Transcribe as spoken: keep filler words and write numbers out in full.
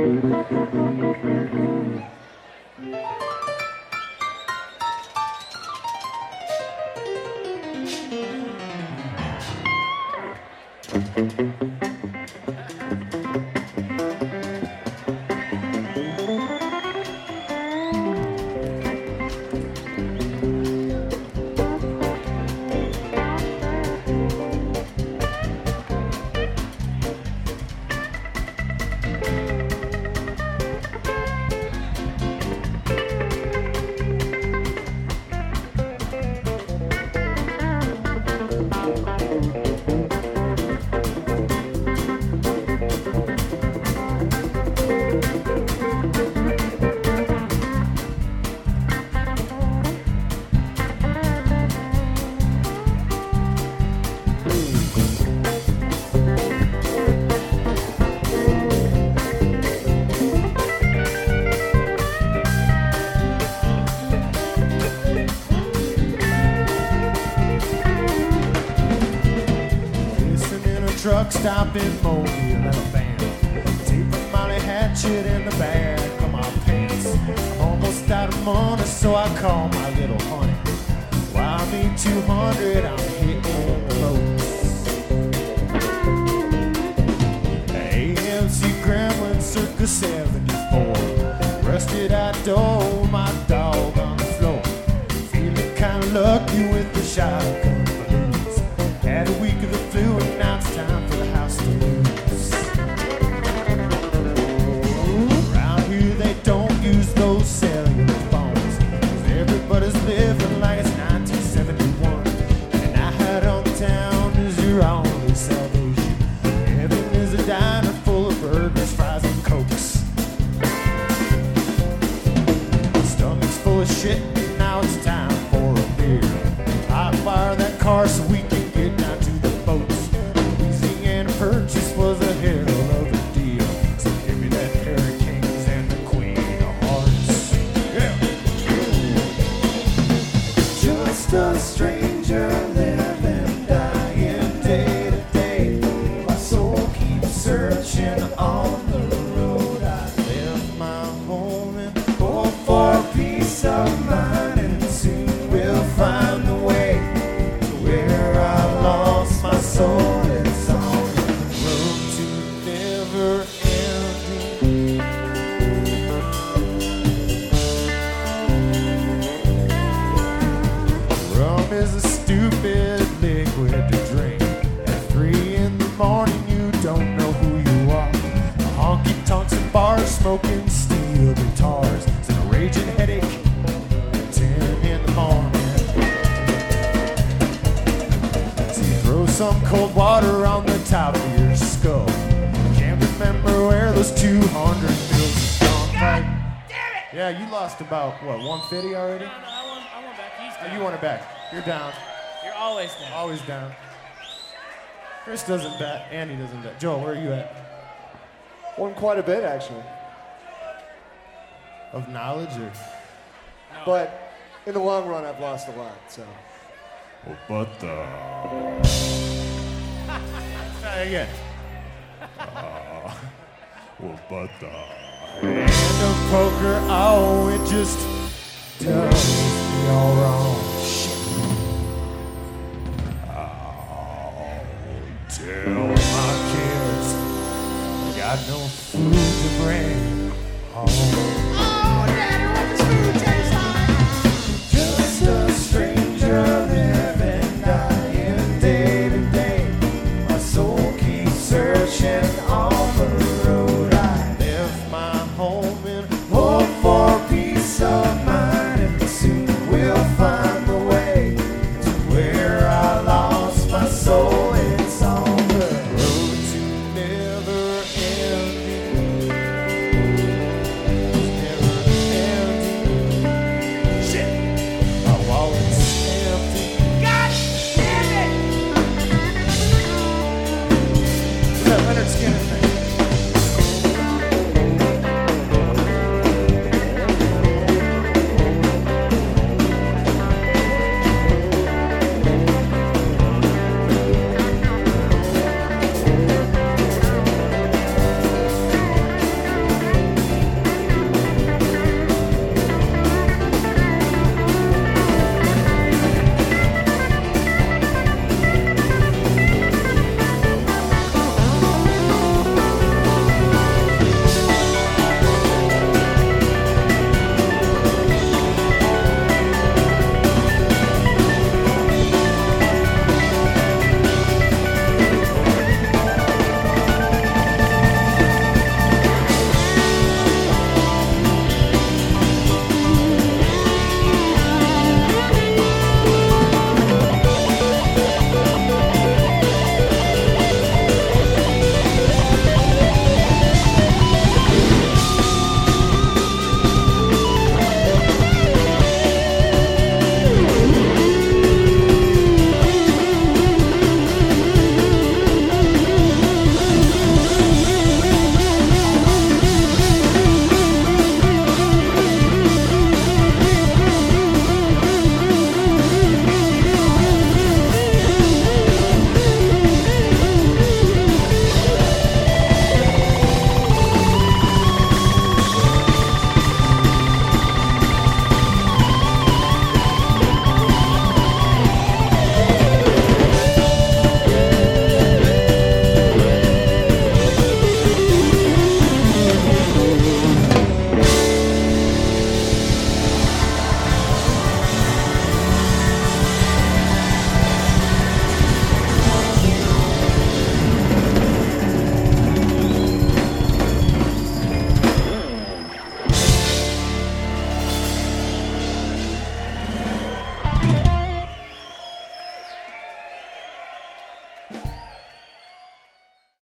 Truck stop in Mobile, Alabama. Tape a Molly hatchet in the back of my pants. I'm almost out of money, so I call my little honey. While I need two hundred, I'm hitting the boats. A M C Gremlin Circus seventy-four. Rusted out door, my dog on the floor. Feeling kinda lucky with the shotgun blues. Had a week of the flu and now it's time for the house to lose. Around here they don't use those cellular phones, 'cause everybody's living like it's nineteen seventy-one. And I had on town is your only salvation. Heaven is a diner full of burgers, fries, and cokes. Stomach's full of shit and now it's time for a beer. I fire that car so we can get down to the boats. Louisiana Purchase was a hell of a deal. So give me that pair of kings and the queen of hearts. Yeah. Just a stranger living, dying day to day. My soul keeps searching on the road. I left my home and hope for peace of mind, and soon we'll find the way to where I lost my soul. It's on the road to never ending. Rum is a stupid liquid to drink. At three in the morning, you don't know who you are. Honky tonks and bars, smoking steel guitars. It's a raging headache at ten in the morning. So you throw some cold water on the top of your skull. Can't remember where those two hundred bills have gone. Right? Yeah, you lost about, what, one fifty already? No, no, I want, I want back. He's Oh, down. you want it back. You're down. You're always down. Always down. Chris doesn't bet. Andy doesn't bet. Joel, where are you at? Won quite a bit, actually. Of knowledge or? But in the long run, I've lost a lot, so. Oh, but the. Try again. Uh, well, but the. Hand of poker, oh, it just does me all wrong. Oh, tell my kids I got no food to bring.